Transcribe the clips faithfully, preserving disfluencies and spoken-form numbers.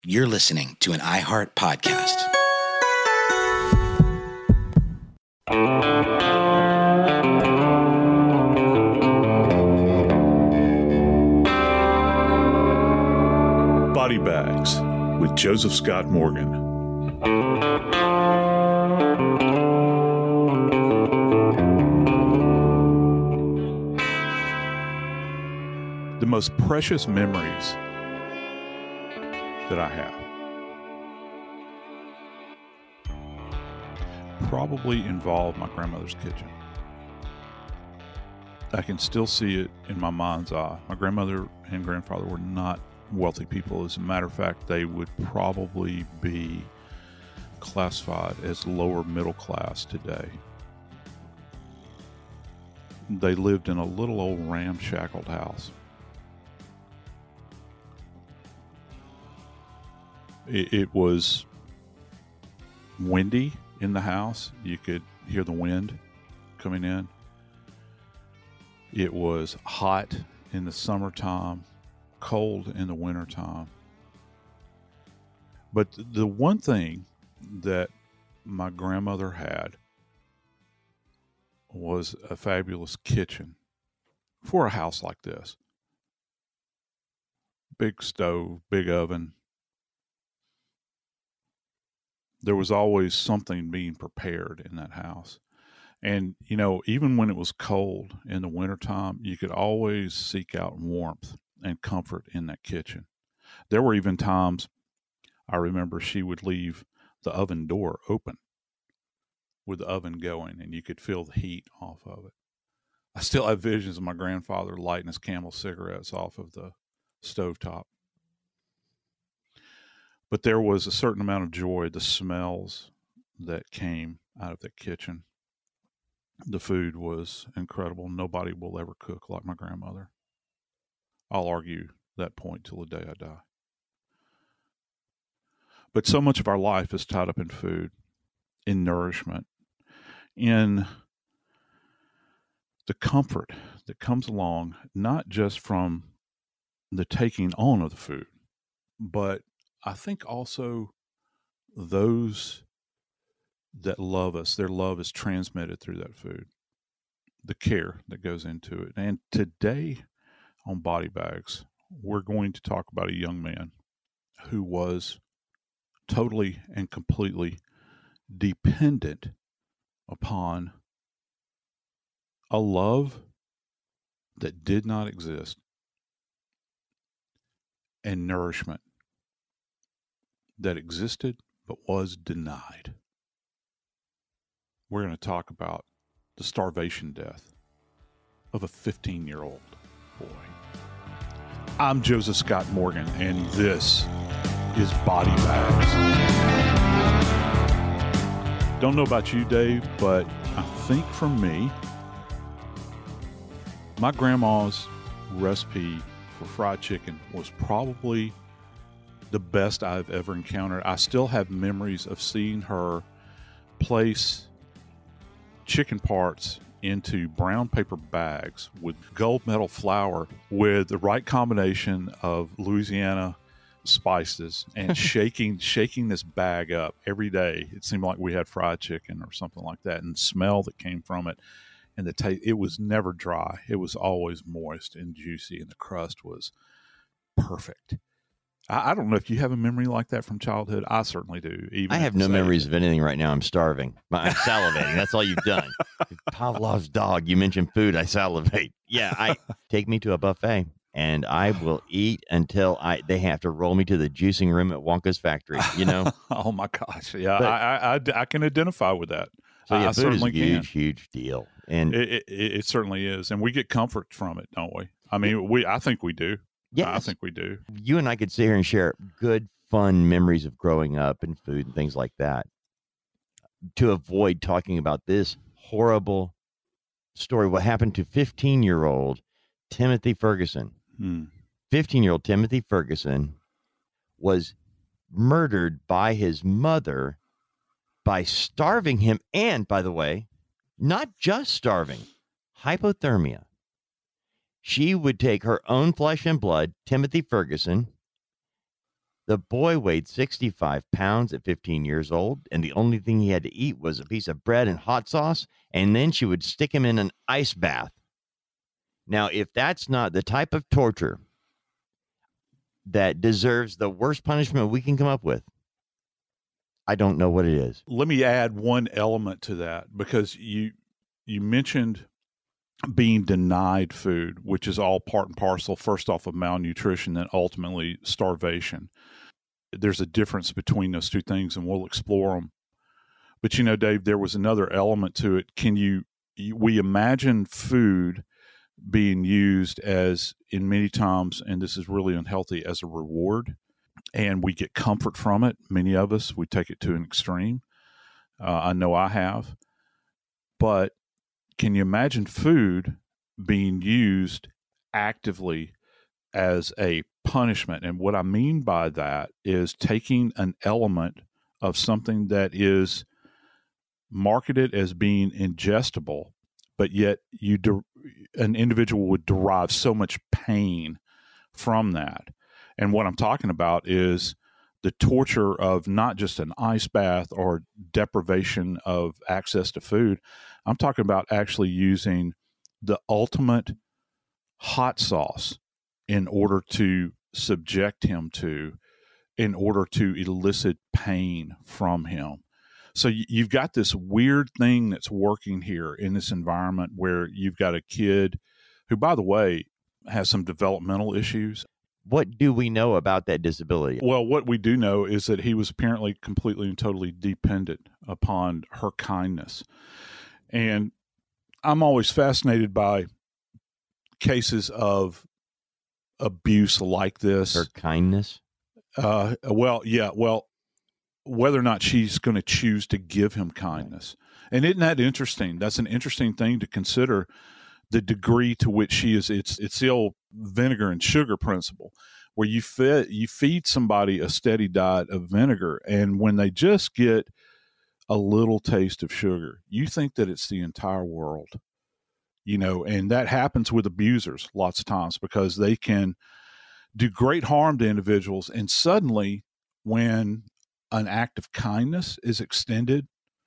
You're listening to an iHeart podcast. Body Bags with Joseph Scott Morgan. The most precious memories that I have probably involve my grandmother's kitchen. I can still see it in my mind's eye. My grandmother and grandfather were not wealthy people. As a matter of fact, they would probably be classified as lower middle class today. They lived in a little old ramshackled house. It, it was windy in the house. You could hear the wind coming in. It was hot in the summertime, cold in the wintertime. But the one thing that my grandmother had was a fabulous kitchen for a house like this. Big stove, big oven. There was always something being prepared in that house. And, you know, even when it was cold in the wintertime, you could always seek out warmth and comfort in that kitchen. There were even times I remember she would leave the oven door open with the oven going, and you could feel the heat off of it. I still have visions of my grandfather lighting his Camel cigarettes off of the stovetop. But there was a certain amount of joy, the smells that came out of the kitchen. The food was incredible. Nobody will ever cook like my grandmother. I'll argue that point till the day I die. But so much of our life is tied up in food, in nourishment, in the comfort that comes along, not just from the taking on of the food, but I think also those that love us, their love is transmitted through that food, the care that goes into it. And today on Body Bags, we're going to talk about a young man who was totally and completely dependent upon a love that did not exist and nourishment that existed but was denied. We're going to talk about the starvation death of a fifteen-year-old boy. I'm Joseph Scott Morgan, and this is Body Bags. Don't know about you, Dave, but I think for me, my grandma's recipe for fried chicken was probably the best I've ever encountered. I still have memories of seeing her place chicken parts into brown paper bags with gold medal flour with the right combination of Louisiana spices and shaking shaking this bag up every day. It seemed like we had fried chicken or something like that, and the smell that came from it and the taste, it was never dry. It was always moist and juicy, and the crust was perfect. I don't know if you have a memory like that from childhood. I certainly do. Even I have no memories of anything right now. I'm starving. I'm salivating. That's all you've done. Pavlov's dog. You mentioned food. I salivate. Yeah, I take me to a buffet, and I will eat until I they have to roll me to the juicing room at Wonka's factory. You know? Oh my gosh! Yeah, but, I, I, I I can identify with that. So yeah, I, I food certainly is a huge, can. huge deal, and it, it it certainly is, and we get comfort from it, don't we? I mean, we I think we do. Yes. I think we do. You and I could sit here and share good, fun memories of growing up and food and things like that. To avoid talking about this horrible story, what happened to fifteen-year-old Timothy Ferguson. Hmm. fifteen-year-old Timothy Ferguson was murdered by his mother by starving him. And, by the way, not just starving, hypothermia. She would take her own flesh and blood, Timothy Ferguson, The boy weighed sixty-five pounds at fifteen years old, and the only thing he had to eat was a piece of bread and hot sauce, and then she would stick him in an ice bath. Now, if that's not the type of torture that deserves the worst punishment we can come up with, I don't know what it is. Let me add one element to that, because you you mentioned being denied food, which is all part and parcel, first off, of malnutrition, then ultimately starvation. There's a difference between those two things, and we'll explore them. But, you know, Dave, there was another element to it. Can you, we imagine food being used as, in many times, and this is really unhealthy, as a reward, and we get comfort from it. Many of us, we take it to an extreme. Uh, I know I have. But can you imagine food being used actively as a punishment? And what I mean by that is taking an element of something that is marketed as being ingestible, but yet you de- an individual would derive so much pain from that. And what I'm talking about is the torture of not just an ice bath or deprivation of access to food. I'm talking about actually using the ultimate hot sauce in order to subject him to, in order to elicit pain from him. So you've got this weird thing that's working here in this environment where you've got a kid who, by the way, has some developmental issues. What do we know about that disability? Well, what we do know is that he was apparently completely and totally dependent upon her kindness. And I'm always fascinated by cases of abuse like this. Her kindness? Uh, well, yeah, well, whether or not she's going to choose to give him kindness. And isn't that interesting? That's an interesting thing to consider, the degree to which she is. It's it's the old vinegar and sugar principle, where you feed, you feed somebody a steady diet of vinegar, and when they just get a little taste of sugar, you think that it's the entire world. You know, and that happens with abusers lots of times, because they can do great harm to individuals, and suddenly when an act of kindness is extended,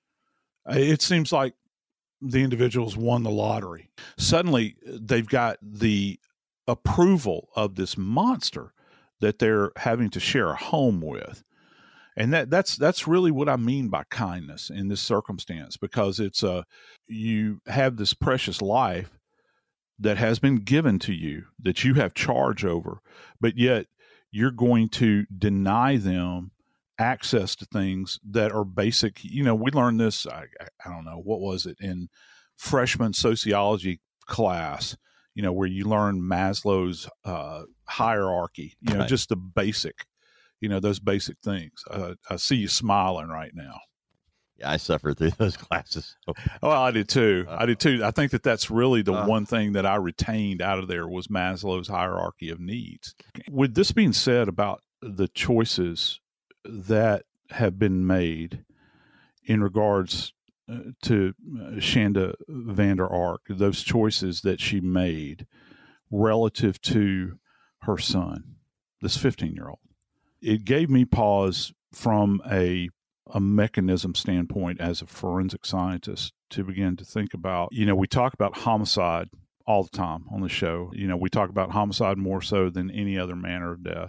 it seems like the individuals won the lottery. Suddenly they've got the approval of this monster that they're having to share a home with. And that that's that's really what I mean by kindness in this circumstance, because it's a, you have this precious life that has been given to you, that you have charge over, but yet you're going to deny them access to things that are basic. You know, we learned this, I, I don't know, what was it, in freshman sociology class, you know, where you learn Maslow's uh, hierarchy, you know, right. just the basic, you know, those basic things. Uh, I see you smiling right now. Yeah, I suffered through those classes. Well, I did too. Uh, I did too. I think that that's really the uh, one thing that I retained out of there was Maslow's hierarchy of needs. With this being said about the choices that have been made in regards uh, to Shanda Vander Ark, those choices that she made relative to her son, this fifteen-year-old, it gave me pause from a a mechanism standpoint as a forensic scientist to begin to think about, you know, we talk about homicide all the time on the show. You know, we talk about homicide more so than any other manner of death.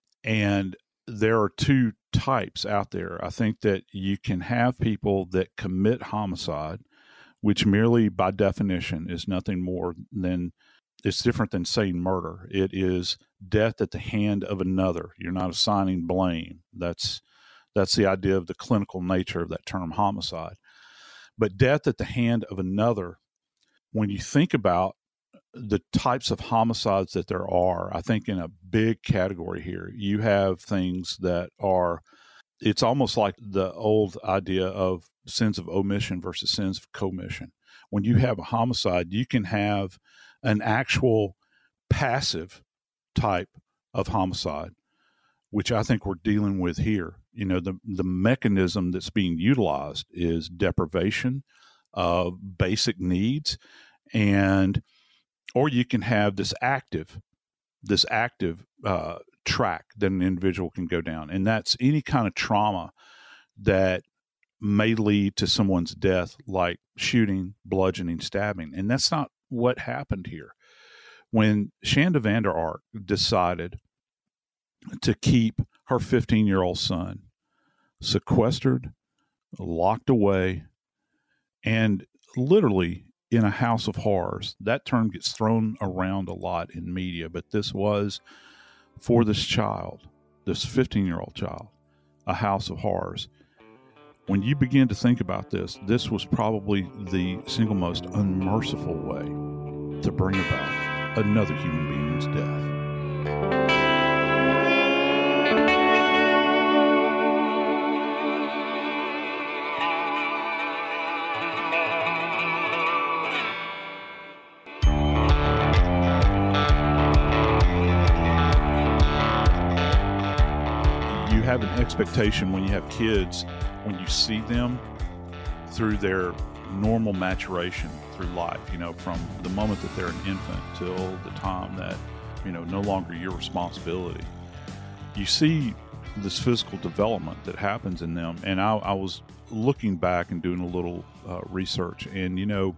And there are two types out there. I think that you can have people that commit homicide, which merely by definition is nothing more than, it's different than saying murder. It is death at the hand of another. You're not assigning blame. That's That's the idea of the clinical nature of that term homicide. But death at the hand of another, when you think about the types of homicides that there are, I think in a big category here, you have things that are, it's almost like the old idea of sins of omission versus sins of commission. When you have a homicide, you can have an actual passive type of homicide, which I think we're dealing with here. You know, the, the mechanism that's being utilized is deprivation of basic needs, and, or you can have this active, this active uh, track that an individual can go down, and that's any kind of trauma that may lead to someone's death, like shooting, bludgeoning, stabbing. And that's not what happened here. When Shanda Vander Ark decided to keep her fifteen-year-old son sequestered, locked away, and literally in a house of horrors. That term gets thrown around a lot in media, but this was, for this child, this fifteen-year-old child, a house of horrors. When you begin to think about this, this was probably the single most unmerciful way to bring about another human being's death. You have an expectation when you have kids, when you see them through their normal maturation through life, you know, from the moment that they're an infant till the time that, you know, no longer your responsibility. You see this physical development that happens in them. And I, I was looking back and doing a little uh, research, and, you know,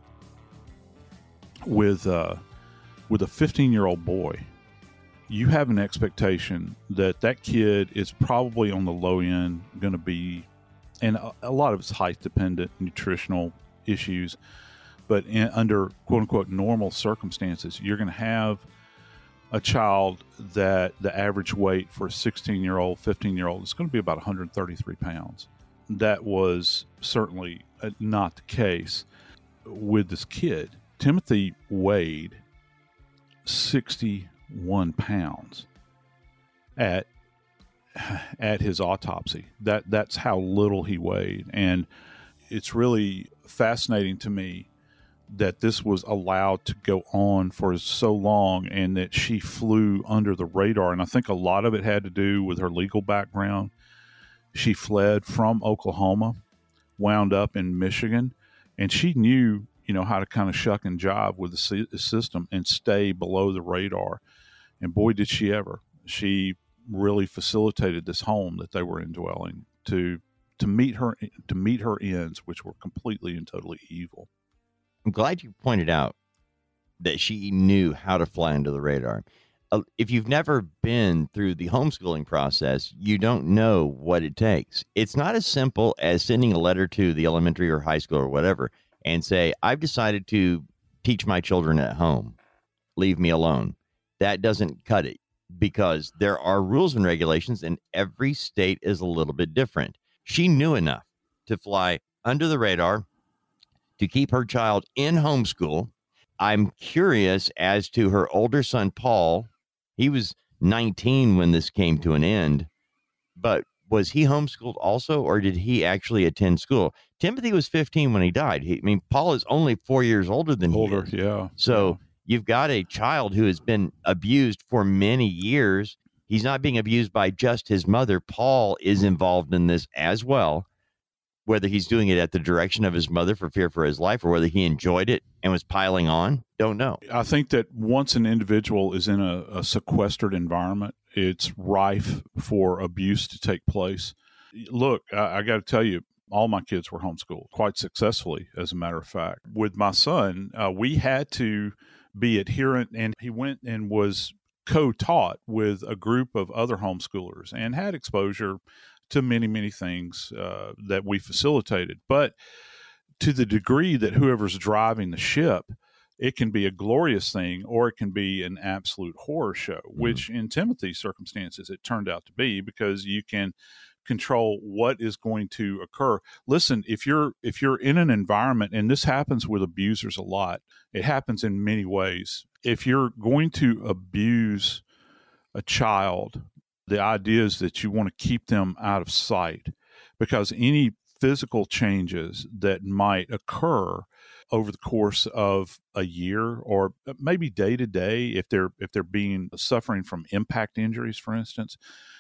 with, uh, with a fifteen-year-old boy, you have an expectation that that kid is probably on the low end going to be, and a, a lot of it's height dependent, nutritional issues, but in, under quote unquote normal circumstances, you're going to have a child that the average weight for a sixteen year old, fifteen year old is going to be about one hundred thirty-three pounds. That was certainly not the case with this kid. Timothy weighed sixty-one pounds at at his autopsy. That that's how little he weighed. And it's really fascinating to me that this was allowed to go on for so long, and that she flew under the radar. And I think a lot of it had to do with her legal background. She fled from Oklahoma, wound up in Michigan, and she knew, you know, how to kind of shuck and jive with the system and stay below the radar. And boy, did she ever. She really facilitated this home that they were indwelling to to meet her to meet her ends, which were completely and totally evil. I'm glad you pointed out that she knew how to fly under the radar. Uh, if you've never been through the homeschooling process, you don't know what it takes. It's not as simple as sending a letter to the elementary or high school or whatever and say, I've decided to teach my children at home. Leave me alone. That doesn't cut it, because there are rules and regulations, and every state is a little bit different. She knew enough to fly under the radar to keep her child in homeschool. I'm curious as to her older son, Paul. He was nineteen when this came to an end, but was he homeschooled also, or did he actually attend school? Timothy was fifteen when he died. He, I mean, Paul is only four years older than Older, he is. yeah. So yeah. You've got a child who has been abused for many years. He's not being abused by just his mother. Paul is involved in this as well. Whether he's doing it at the direction of his mother for fear for his life, or whether he enjoyed it and was piling on, don't know. I think that once an individual is in a, a sequestered environment, it's rife for abuse to take place. Look, I, I got to tell you, all my kids were homeschooled quite successfully, as a matter of fact. With my son, uh, we had to be adherent, and he went and was co-taught with a group of other homeschoolers and had exposure to many, many things uh, that we facilitated. But to the degree that whoever's driving the ship, it can be a glorious thing, or it can be an absolute horror show, mm-hmm. which in Timothy's circumstances, it turned out to be, because you can control what is going to occur. Listen, if you're if you're in an environment, and this happens with abusers a lot, it happens in many ways. If you're going to abuse a child, the idea is that you want to keep them out of sight, because any physical changes that might occur over the course of a year, or maybe day to day, if they're if they're being suffering from impact injuries, for instance.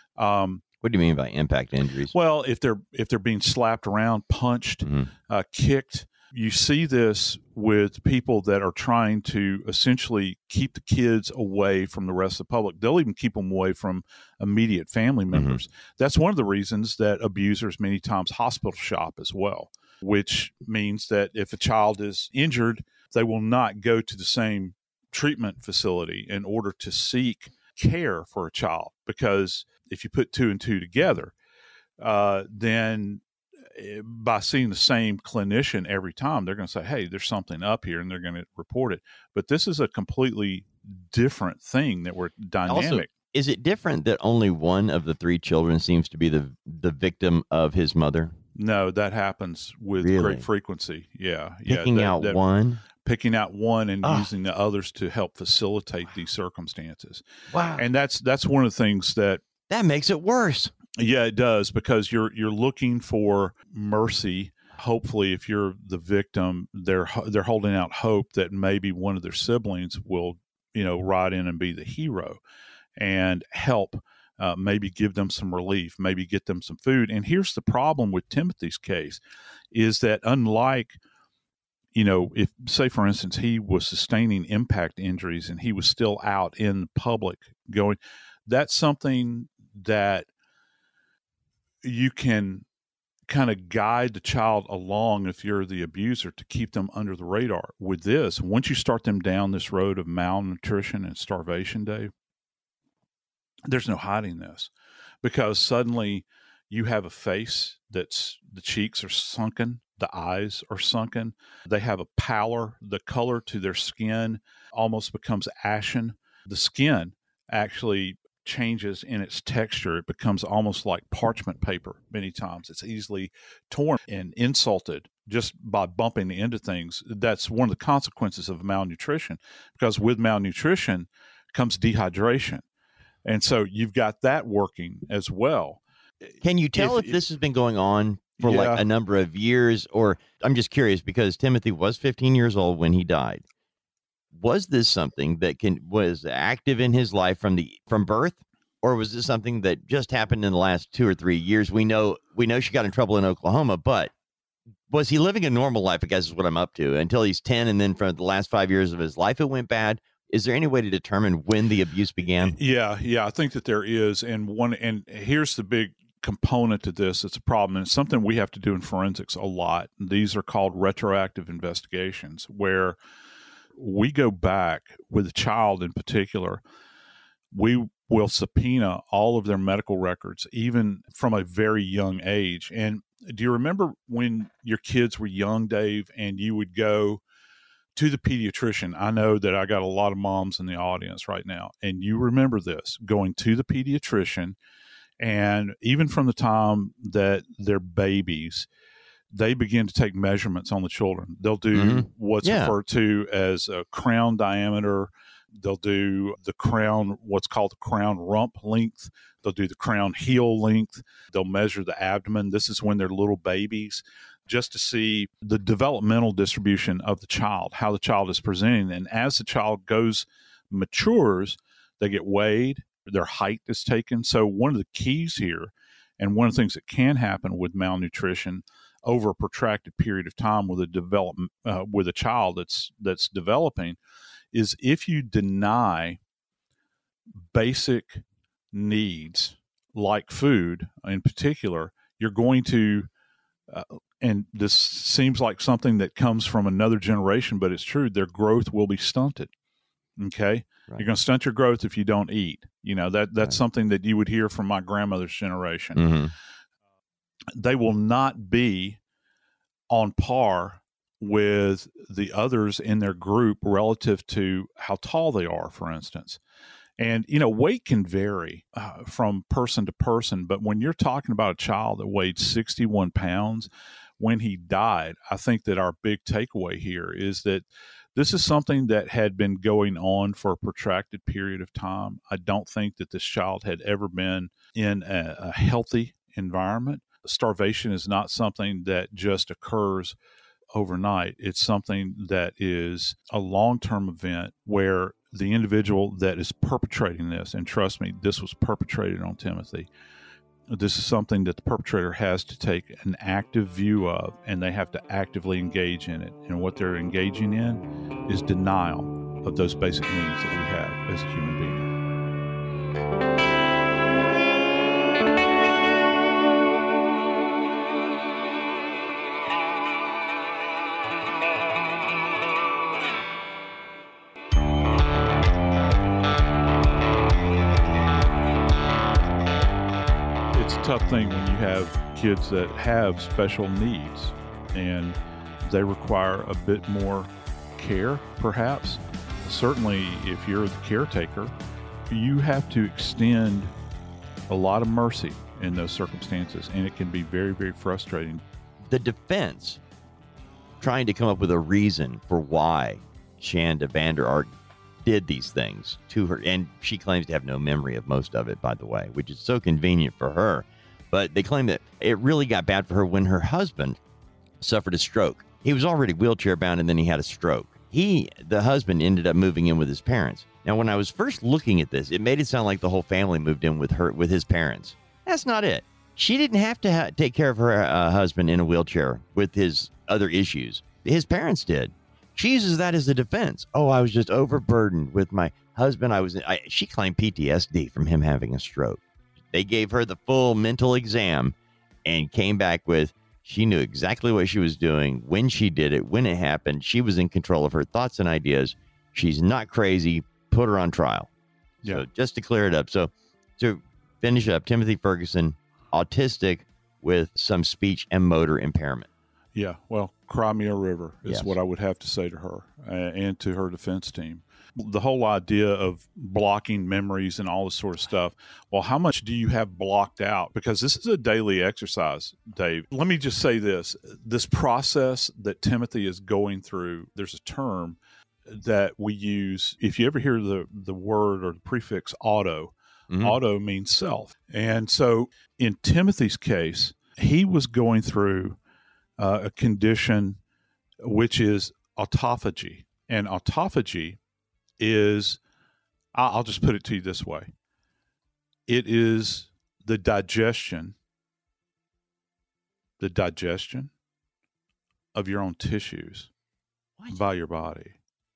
Um, what do you mean by impact injuries? Well, if they're if they're being slapped around, punched, mm-hmm. uh, kicked, You see this with people that are trying to essentially keep the kids away from the rest of the public. They'll even keep them away from immediate family members. Mm-hmm. That's one of the reasons that abusers many times hospital shop as well, which means that if a child is injured, they will not go to the same treatment facility in order to seek care for a child. Because if you put two and two together, uh, then by seeing the same clinician every time, they're going to say, hey, there's something up here, and they're going to report it. But this is a completely different thing that we're dynamic. Also, is it different that only one of the three children seems to be the the victim of his mother? No, that happens with Really? great frequency. Yeah. Picking yeah, that, out that, one? Picking out one and Oh. using the others to help facilitate these circumstances. Wow. And that's that's one of the things that That makes it worse. Yeah, it does, because you're you're looking for mercy. Hopefully, if you're the victim, they're they're holding out hope that maybe one of their siblings will, you know, ride in and be the hero and help, uh, maybe give them some relief, maybe get them some food. And here's the problem with Timothy's case, is that unlike, you know, if, say, for instance, he was sustaining impact injuries and he was still out in public going, that's something that you can kind of guide the child along if you're the abuser to keep them under the radar. With this, once you start them down this road of malnutrition and starvation, Dave, there's no hiding this, because suddenly you have a face that's, the cheeks are sunken, the eyes are sunken, they have a pallor, the color to their skin almost becomes ashen. The skin actually changes in its texture. It becomes almost like parchment paper many times. It's easily torn and insulted just by bumping into things. That's one of the consequences of malnutrition, because with malnutrition comes dehydration. And so you've got that working as well. Can you tell if, if this has been going on for yeah. like a number of years? Or I'm just curious, because Timothy was fifteen years old when he died. Was this something that can was active in his life from the from birth, or was this something that just happened in the last two or three years? We know we know she got in trouble in Oklahoma, but was he living a normal life, I guess is what I'm up to, until he's ten, and then for the last five years of his life it went bad? Is there any way to determine when the abuse began? Yeah, yeah, I think that there is. And one, and here's the big component to this. It's a problem, and it's something we have to do in forensics a lot. These are called retroactive investigations, where we go back with a child in particular. We will subpoena all of their medical records, even from a very young age. And do you remember when your kids were young, Dave, and you would go to the pediatrician? I know that I got a lot of moms in the audience right now, and you remember this, going to the pediatrician, and even from the time that they're babies, they begin to take measurements on the children. They'll do mm-hmm. what's yeah. referred to as a crown diameter. They'll do the crown, what's called the crown rump length. They'll do the crown heel length. They'll measure the abdomen. This is when they're little babies, just to see the developmental distribution of the child, how the child is presenting. And as the child goes, matures, they get weighed, their height is taken. So one of the keys here, and one of the things that can happen with malnutrition over a protracted period of time with a development uh, with a child that's that's developing, is if you deny basic needs like food in particular, you're going to uh, and this seems like something that comes from another generation, but it's true, their growth will be stunted. Okay. Right. You're going to stunt your growth if you don't eat. You know, that that's right. something that you would hear from my grandmother's generation. Mm-hmm. They will not be on par with the others in their group relative to how tall they are, for instance. And, you know, weight can vary uh, from person to person. But when you're talking about a child that weighed sixty-one pounds when he died, I think that our big takeaway here is that this is something that had been going on for a protracted period of time. I don't think that this child had ever been in a, a healthy environment. Starvation is not something that just occurs overnight. It's something that is a long-term event where the individual that is perpetrating this, and trust me, this was perpetrated on Timothy, This is something that the perpetrator has to take an active view of, and they have to actively engage in it. And what they're engaging in is denial of those basic needs that we have as a human being. Tough thing when you have kids that have special needs and they require a bit more care, perhaps. Certainly, if you're the caretaker, you have to extend a lot of mercy in those circumstances, and it can be very, very frustrating. The defense trying to come up with a reason for why Shanda Vander Ark did these things to her, and she claims to have no memory of most of it, by the way, which is so convenient for her. But they claim that it really got bad for her when her husband suffered a stroke. He was already wheelchair bound, and then he had a stroke. He, the husband, ended up moving in with his parents. Now, when I was first looking at this, it made it sound like the whole family moved in with her, with his parents. That's not it. She didn't have to ha- take care of her uh, husband in a wheelchair with his other issues. His parents did. She uses that as a defense. Oh, I was just overburdened with my husband. I was. I, she claimed P T S D from him having a stroke. They gave her the full mental exam and came back with she knew exactly what she was doing, when she did it, when it happened. She was in control of her thoughts and ideas. She's not crazy. Put her on trial. Yeah. So just to clear it up. So to finish up, Timothy Ferguson, autistic with some speech and motor impairment. Yeah. Well, cry me a river is Yes. what I would have to say to her uh, and to her defense team. The whole idea of blocking memories and all this sort of stuff. Well, how much do you have blocked out? Because this is a daily exercise, Dave. Let me just say this. This process that Timothy is going through, there's a term that we use. If you ever hear the, the word or the prefix auto, mm-hmm. auto means self. And so in Timothy's case, he was going through uh, a condition which is autophagy. And autophagy is, I'll just put it to you this way. It is the digestion, the digestion of your own tissues what? by your body.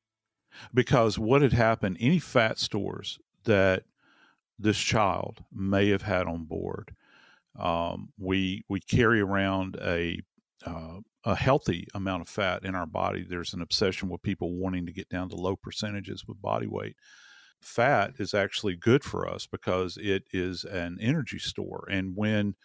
Because what had happened, any fat stores that this child may have had on board, um, we we carry around a uh, a healthy amount of fat in our body. There's an obsession with people wanting to get down to low percentages with body weight. Fat is actually good for us because it is an energy store. And when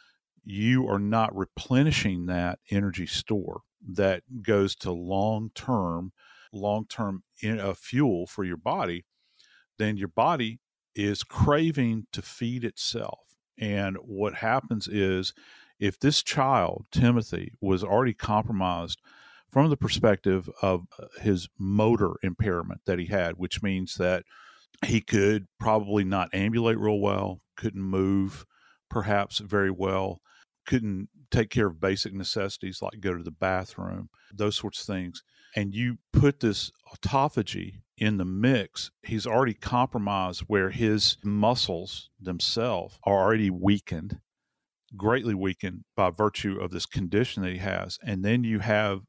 you are not replenishing that energy store that goes to long-term, long-term in, uh, fuel for your body, then your body is craving to feed itself. And what happens is, if this child, Timothy, was already compromised from the perspective of his motor impairment that he had, which means that he could probably not ambulate real well, couldn't move perhaps very well, couldn't take care of basic necessities like go to the bathroom, those sorts of things. And you put this autophagy in the mix, he's already compromised where his muscles themselves are already weakened, greatly weakened by virtue of this condition that he has. And then you have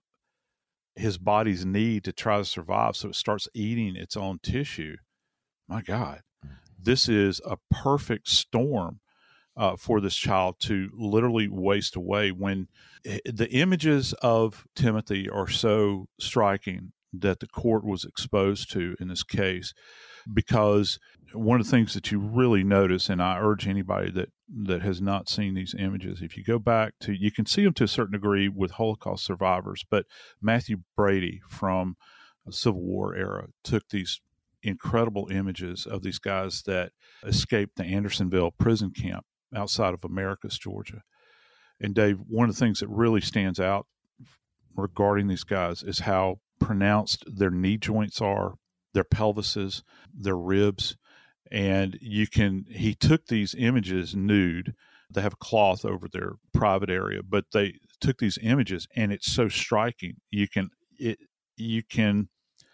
his body's need to try to survive. So it starts eating its own tissue. My God, this is a perfect storm uh, for this child to literally waste away. When the images of Timothy are so striking that the court was exposed to in this case, because one of the things that you really notice, and I urge anybody that, that has not seen these images, if you go back to, you can see them to a certain degree with Holocaust survivors, but Matthew Brady from the Civil War era took these incredible images of these guys that escaped the Andersonville prison camp outside of Americus, Georgia. And Dave, one of the things that really stands out regarding these guys is how pronounced their knee joints are, their pelvises, their ribs. And you can, he took these images nude. They have a cloth over their private area, but they took these images and it's so striking. You can, it, you can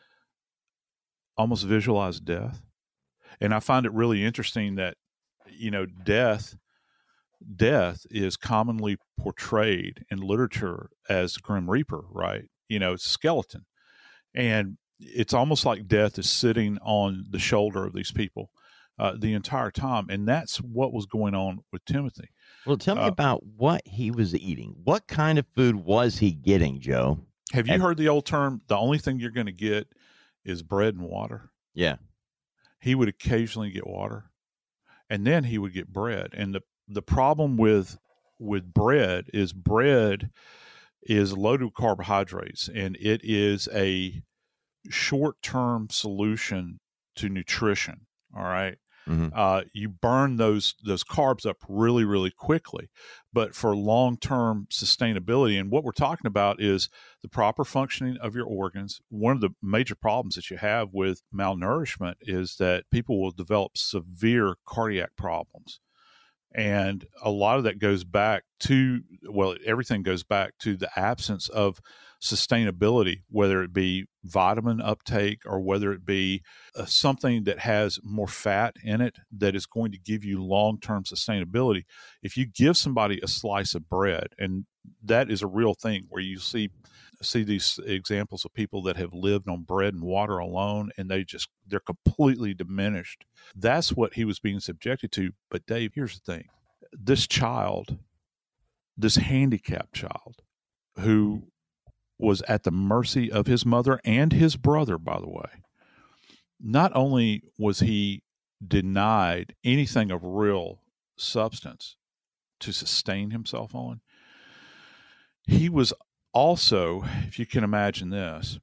almost visualize death. And I find it really interesting that, you know, death, death is commonly portrayed in literature as the Grim Reaper, right? You know, it's a skeleton. And it's almost like death is sitting on the shoulder of these people uh, the entire time. And that's what was going on with Timothy. Well, tell me uh, about what he was eating. What kind of food was he getting, Joe? Have you And- heard the old term, the only thing you're going to get is bread and water? Yeah. He would occasionally get water, and then he would get bread. And the, the problem with with bread is bread is loaded with carbohydrates, and it is a short-term solution to nutrition. All right. Mhm. Uh, you burn those those carbs up really, really quickly. But for long-term sustainability, and what we're talking about is the proper functioning of your organs. One of the major problems that you have with malnourishment is that people will develop severe cardiac problems. And a lot of that goes back to, well, everything goes back to the absence of sustainability, whether it be vitamin uptake or whether it be uh, something that has more fat in it that is going to give you long-term sustainability. If you give somebody a slice of bread, and that is a real thing where you see see these examples of people that have lived on bread and water alone, and they just, they're completely diminished. That's what he was being subjected to. But Dave, here's the thing. This child, this handicapped child who was at the mercy of his mother and his brother, by the way, not only was he denied anything of real substance to sustain himself on, he was also, if you can imagine this,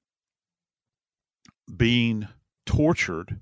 being tortured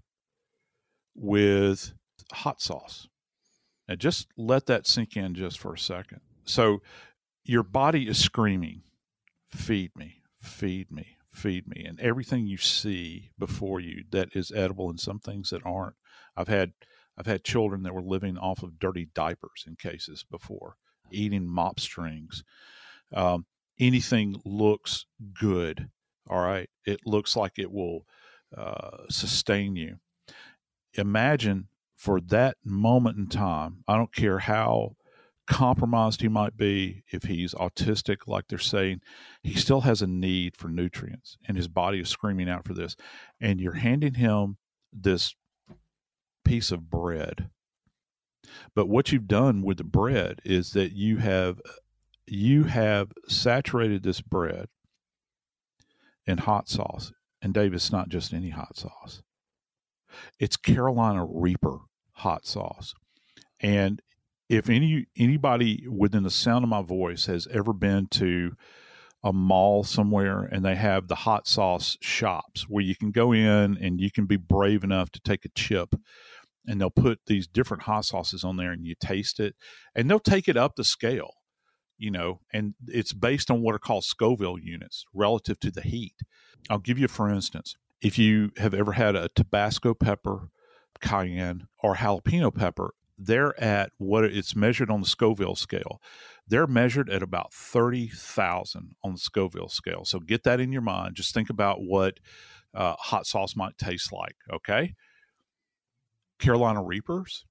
with hot sauce. Now, just let that sink in just for a second. So your body is screaming, feed me, feed me, feed me. And everything you see before you that is edible and some things that aren't. I've had I've had children that were living off of dirty diapers in cases before, eating mop strings. Um, anything looks good, all right? It looks like it will uh, sustain you. Imagine for that moment in time, I don't care how compromised he might be, if he's autistic, like they're saying, he still has a need for nutrients, and his body is screaming out for this. And you're handing him this piece of bread. But what you've done with the bread is that you have you have saturated this bread in hot sauce. And Dave, it's not just any hot sauce. It's Carolina Reaper hot sauce. And if any anybody within the sound of my voice has ever been to a mall somewhere and they have the hot sauce shops where you can go in and you can be brave enough to take a chip, and they'll put these different hot sauces on there and you taste it, and they'll take it up the scale, you know, and it's based on what are called Scoville units relative to the heat. I'll give you, for instance, if you have ever had a Tabasco pepper, cayenne, or jalapeno pepper, they're at what it's measured on the Scoville scale. They're measured at about thirty thousand on the Scoville scale. So get that in your mind. Just think about what uh, hot sauce might taste like, okay? Carolina Reapers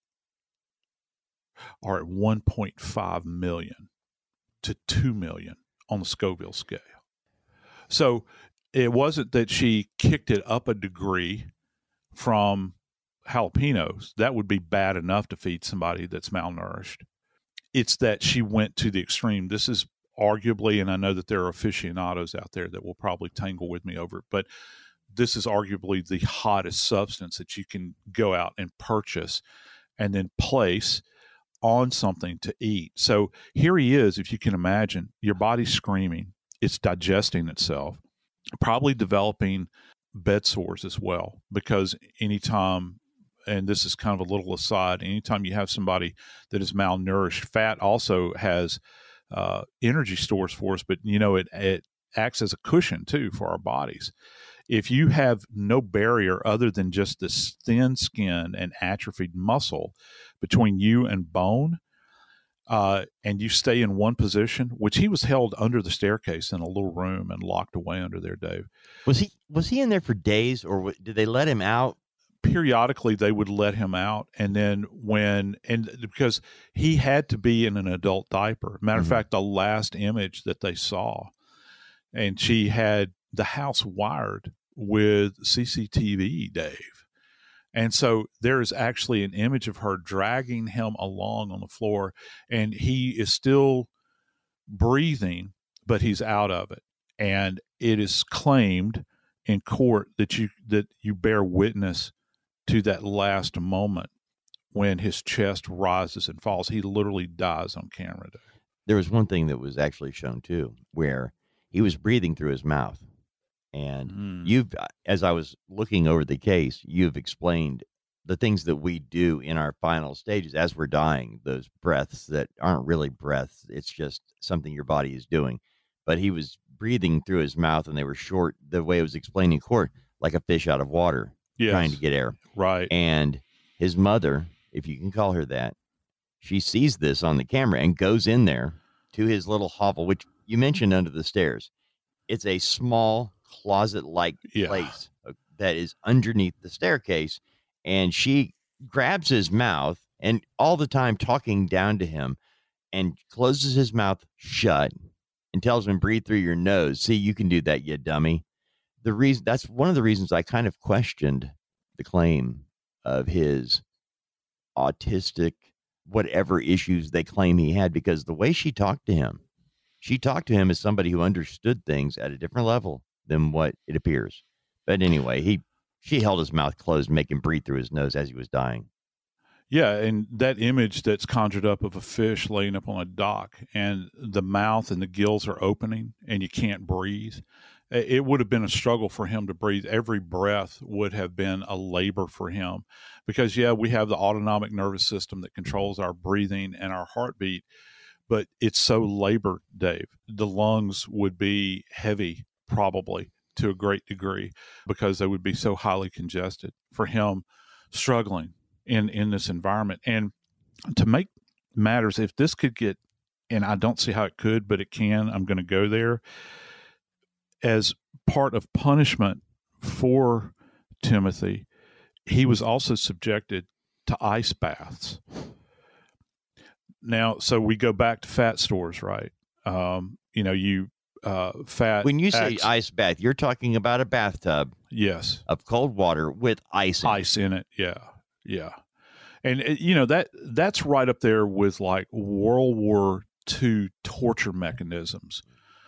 are at one point five million to two million on the Scoville scale. So it wasn't that she kicked it up a degree from jalapenos. That would be bad enough to feed somebody that's malnourished. It's that she went to the extreme. This is arguably, and I know that there are aficionados out there that will probably tangle with me over it, but this is arguably the hottest substance that you can go out and purchase and then place on something to eat. So here he is, if you can imagine, your body's screaming, it's digesting itself, probably developing bed sores as well, because anytime, and this is kind of a little aside, anytime you have somebody that is malnourished, fat also has uh, energy stores for us, but you know, it, it acts as a cushion too for our bodies. If you have no barrier other than just this thin skin and atrophied muscle between you and bone, uh, and you stay in one position, which he was held under the staircase in a little room and locked away under there, Dave. Was he was he in there for days, or w- did they let him out periodically they would let him out. And then when, and because he had to be in an adult diaper. Matter Mm-hmm. of fact, the last image that they saw, and she had the house wired with C C T V, Dave. And so there is actually an image of her dragging him along on the floor, and he is still breathing, but he's out of it. And it is claimed in court that you that you bear witness to that last moment when his chest rises and falls. He literally dies on camera. There was one thing that was actually shown too, where he was breathing through his mouth. And Mm. you've, as I was looking over the case, you've explained the things that we do in our final stages as we're dying, those breaths that aren't really breaths. It's just something your body is doing. But he was breathing through his mouth, and they were short, the way it was explained in court, like a fish out of water, Yes. trying to get air. Right. And his mother, if you can call her that, she sees this on the camera and goes in there to his little hovel, which you mentioned under the stairs. It's a small closet-like Yeah. place that is underneath the staircase. And she grabs his mouth and all the time talking down to him and closes his mouth shut and tells him, breathe through your nose. See, you can do that, you dummy. The reason that's one of the reasons I kind of questioned the claim of his autistic, whatever issues they claim he had, because the way she talked to him, she talked to him as somebody who understood things at a different level than what it appears. But anyway, he she held his mouth closed, making him breathe through his nose as he was dying. Yeah, and that image that's conjured up of a fish laying up on a dock, and the mouth and the gills are opening, and you can't breathe. It would have been a struggle for him to breathe. Every breath would have been a labor for him because, yeah, we have the autonomic nervous system that controls our breathing and our heartbeat, but it's so labor, Dave. The lungs would be heavy, probably, to a great degree, because they would be so highly congested for him struggling in, in this environment. And to make matters, if this could get, and I don't see how it could, but it can, I'm going to go there, as part of punishment for Timothy, he was also subjected to ice baths. Now, so we go back to fat stores, right? Um, you know, you uh, fat. When you say acts, ice bath, you're talking about a bathtub yes, of cold water with ice in ice in it. Yeah, yeah, and it, you know that that's right up there with like World War Two torture mechanisms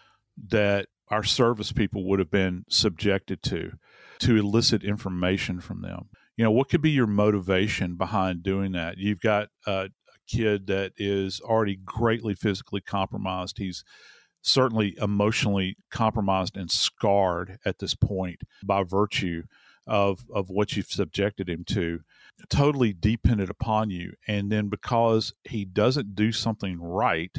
that our service people would have been subjected to, to elicit information from them. You know, what could be your motivation behind doing that? You've got a, a kid that is already greatly physically compromised. He's certainly emotionally compromised and scarred at this point by virtue of, of what you've subjected him to, totally dependent upon you. And then because he doesn't do something right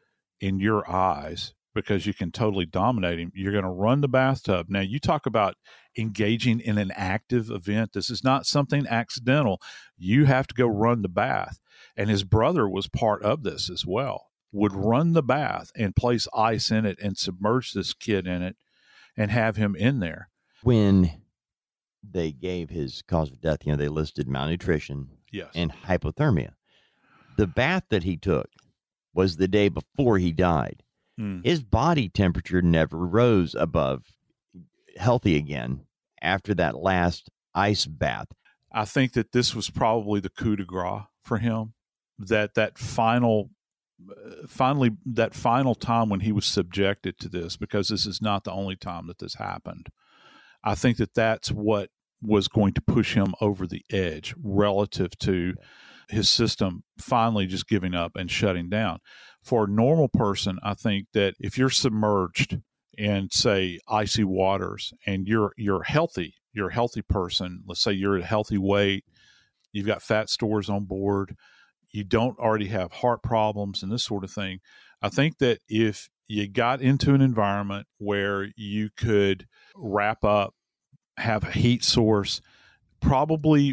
in your eyes, because you can totally dominate him, you're going to run the bathtub. Now, you talk about engaging in an active event. This is not something accidental. You have to go run the bath. And his brother was part of this as well, would run the bath and place ice in it and submerge this kid in it and have him in there. When they gave his cause of death, you know, they listed malnutrition Yes. and hypothermia. The bath that he took was the day before he died. Mm. His body temperature never rose above healthy again after that last ice bath. I think that this was probably the coup de grace for him, that that final, uh, finally, that final time when he was subjected to this, because this is not the only time that this happened. I think that that's what was going to push him over the edge relative to his system finally just giving up and shutting down. For a normal person, I think that if you're submerged in, say, icy waters and you're you're healthy, you're a healthy person, let's say you're at a healthy weight, you've got fat stores on board, you don't already have heart problems and this sort of thing, I think that if you got into an environment where you could wrap up, have a heat source, probably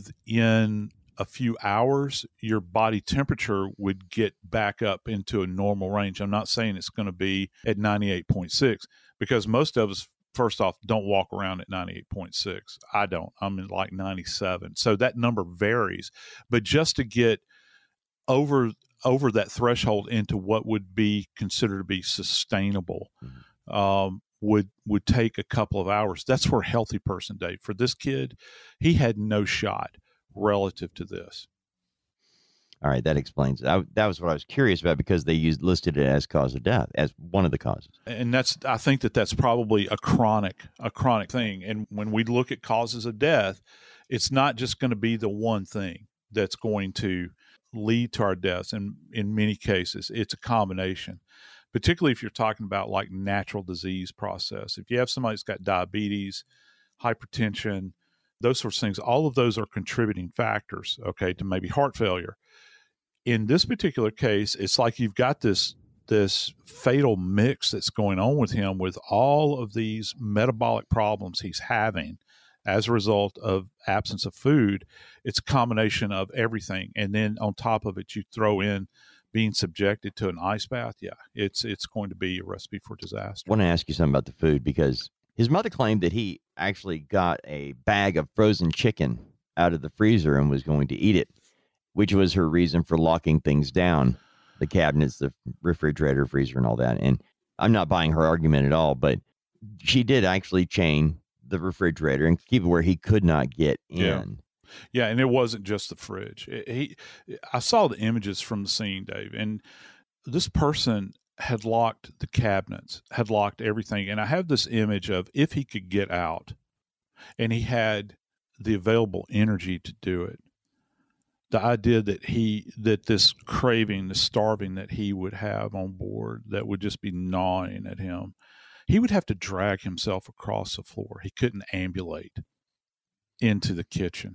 within a few hours, your body temperature would get back up into a normal range. I'm not saying it's going to be at ninety-eight point six, because most of us first off, don't walk around at ninety-eight point six. I don't. I'm in like ninety-seven. So that number varies. But just to get over over that threshold into what would be considered to be sustainable mm-hmm. um, would would take a couple of hours. That's for a healthy person, Dave. For this kid, he had no shot relative to this. All right, that explains it. I, that was what I was curious about because they used listed it as cause of death, as one of the causes. And that's, I think that that's probably a chronic, a chronic thing. And when we look at causes of death, it's not just going to be the one thing that's going to lead to our deaths. And in many cases, it's a combination, particularly if you're talking about like natural disease process. If you have somebody that's got diabetes, hypertension, those sorts of things, all of those are contributing factors, okay, to maybe heart failure. In this particular case, it's like you've got this this fatal mix that's going on with him with all of these metabolic problems he's having as a result of absence of food. It's a combination of everything. And then on top of it, you throw in being subjected to an ice bath. Yeah, it's it's going to be a recipe for disaster. I want to ask you something about the food because his mother claimed that he actually got a bag of frozen chicken out of the freezer and was going to eat it, which was her reason for locking things down, the cabinets, the refrigerator, freezer, and all that. And I'm not buying her argument at all, but she did actually chain the refrigerator and keep it where he could not get in. Yeah, yeah, and it wasn't just the fridge. It, he, I saw the images from the scene, Dave, and this person had locked the cabinets, had locked everything. And I have this image of if he could get out and he had the available energy to do it. The idea that he, that this craving, the starving that he would have on board that would just be gnawing at him, he would have to drag himself across the floor. He couldn't ambulate into the kitchen.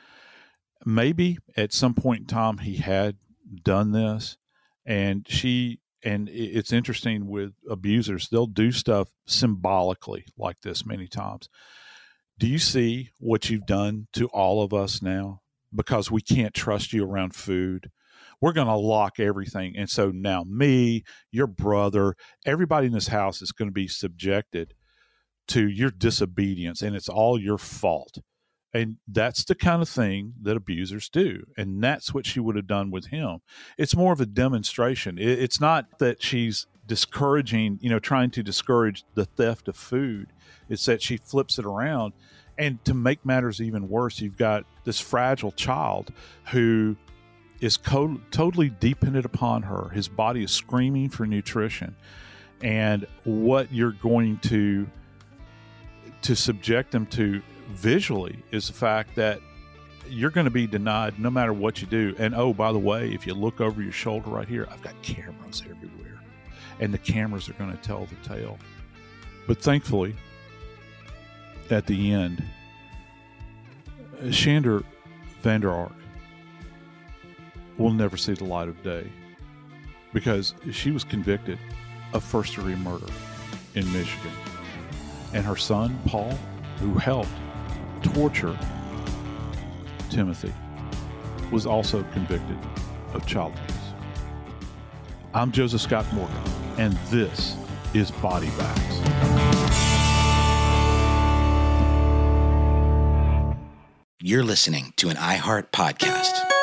Maybe at some point in time he had done this, and she, and it's interesting with abusers, they'll do stuff symbolically like this many times. Do you see what you've done to all of us now? Because we can't trust you around food. We're going to lock everything. And so now me, your brother, everybody in this house is going to be subjected to your disobedience, and it's all your fault. And that's the kind of thing that abusers do. And that's what she would have done with him. It's more of a demonstration. It's not that she's discouraging, you know, trying to discourage the theft of food. It's that she flips it around. And to make matters even worse, you've got this fragile child who is co- totally dependent upon her. His body is screaming for nutrition. And what you're going to to subject them to visually is the fact that you're going to be denied no matter what you do. And oh, by the way, if you look over your shoulder right here, I've got cameras everywhere. And the cameras are going to tell the tale. But thankfully, at the end, Shander Vander Ark will never see the light of day because she was convicted of first-degree murder in Michigan. And her son, Paul, who helped torture Timothy, was also convicted of child abuse. I'm Joseph Scott Morgan, and this is Body Bags. You're listening to an iHeart podcast.